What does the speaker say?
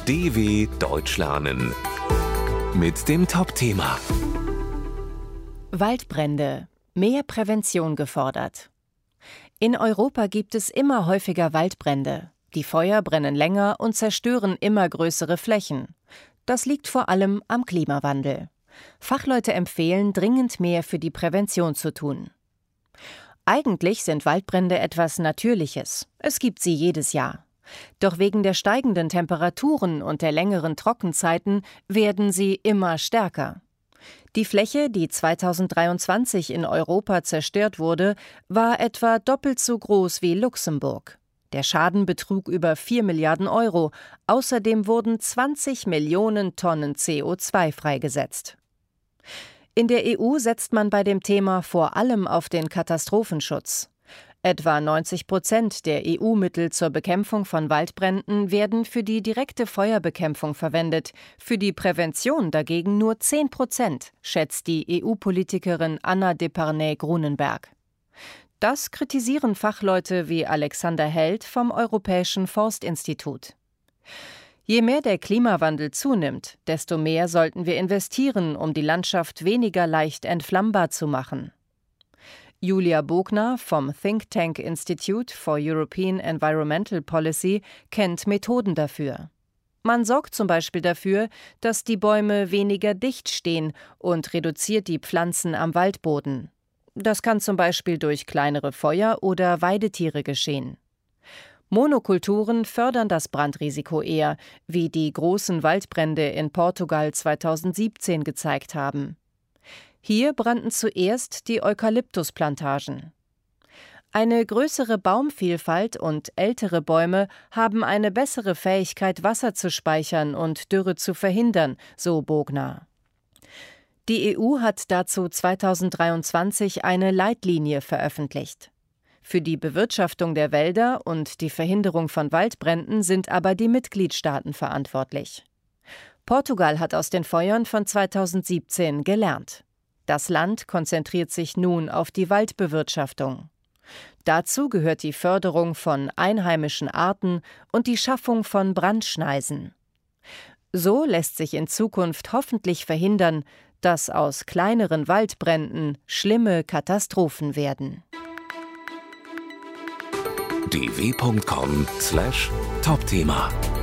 DW Deutsch lernen mit dem Top-Thema Waldbrände. Mehr Prävention gefordert. In Europa gibt es immer häufiger Waldbrände. Die Feuer brennen länger und zerstören immer größere Flächen. Das liegt vor allem am Klimawandel. Fachleute empfehlen, dringend mehr für die Prävention zu tun. Eigentlich sind Waldbrände etwas Natürliches. Es gibt sie jedes Jahr. Doch wegen der steigenden Temperaturen und der längeren Trockenzeiten werden sie immer stärker. Die Fläche, die 2023 in Europa zerstört wurde, war etwa doppelt so groß wie Luxemburg. Der Schaden betrug über 4 Milliarden Euro. Außerdem wurden 20 Millionen Tonnen CO2 freigesetzt. In der EU setzt man bei dem Thema vor allem auf den Katastrophenschutz. Etwa 90% der EU-Mittel zur Bekämpfung von Waldbränden werden für die direkte Feuerbekämpfung verwendet, für die Prävention dagegen nur 10%, schätzt die EU-Politikerin Anna Deparnay-Grunenberg. Das kritisieren Fachleute wie Alexander Held vom Europäischen Forstinstitut. Je mehr der Klimawandel zunimmt, desto mehr sollten wir investieren, um die Landschaft weniger leicht entflammbar zu machen. Julia Bogner vom Think Tank Institute for European Environmental Policy kennt Methoden dafür. Man sorgt zum Beispiel dafür, dass die Bäume weniger dicht stehen und reduziert die Pflanzen am Waldboden. Das kann zum Beispiel durch kleinere Feuer oder Weidetiere geschehen. Monokulturen fördern das Brandrisiko eher, wie die großen Waldbrände in Portugal 2017 gezeigt haben. Hier brannten zuerst die Eukalyptusplantagen. Eine größere Baumvielfalt und ältere Bäume haben eine bessere Fähigkeit, Wasser zu speichern und Dürre zu verhindern, so Bogner. Die EU hat dazu 2023 eine Leitlinie veröffentlicht. Für die Bewirtschaftung der Wälder und die Verhinderung von Waldbränden sind aber die Mitgliedstaaten verantwortlich. Portugal hat aus den Feuern von 2017 gelernt. Das Land konzentriert sich nun auf die Waldbewirtschaftung. Dazu gehört die Förderung von einheimischen Arten und die Schaffung von Brandschneisen. So lässt sich in Zukunft hoffentlich verhindern, dass aus kleineren Waldbränden schlimme Katastrophen werden. dw.com/Topthema